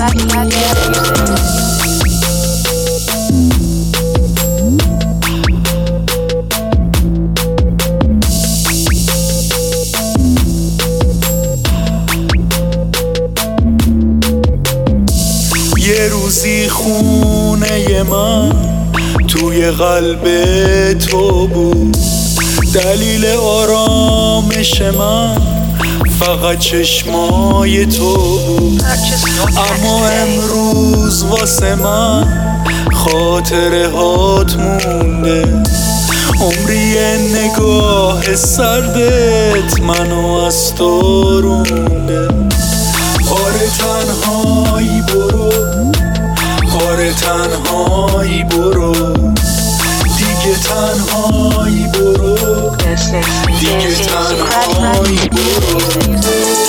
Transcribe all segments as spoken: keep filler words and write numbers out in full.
یه روزی خونه من توی قلب تو بود، دلیل آرامش من فقط چشمای تو بود. اما امروز واسه من خاطره هات مونده، عمری نگاه سردت منو از تو رونده. آره تنهایی برو، آره تنهایی برو، دیگه تنهایی برو، دیگه تنهایی برو.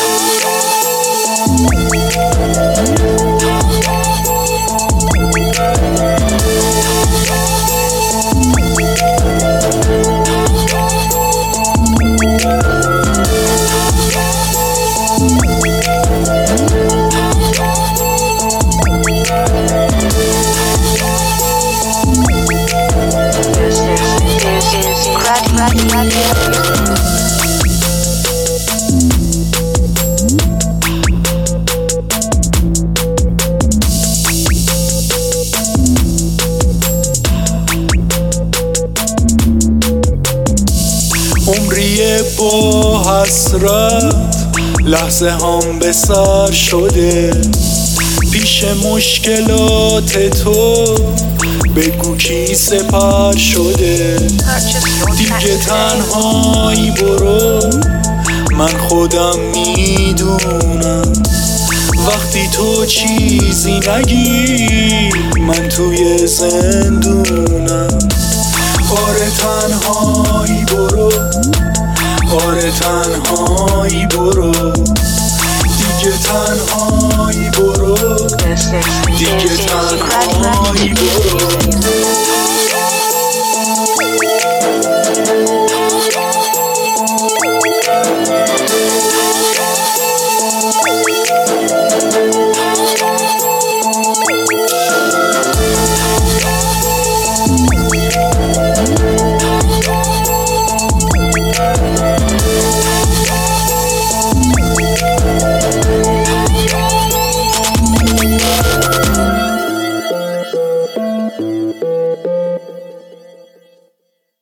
عمریه با حسرت لحظه هم به سر شده، پیش مشکلات تو بگو کی سپر شده. دیگه تنهایی برو، من خودم میدونم وقتی تو چیزی نگی من توی زندونم. آره تنهایی برو، آره تنهایی برو، دیگه تنهایی برو، دیگه تنهایی برو.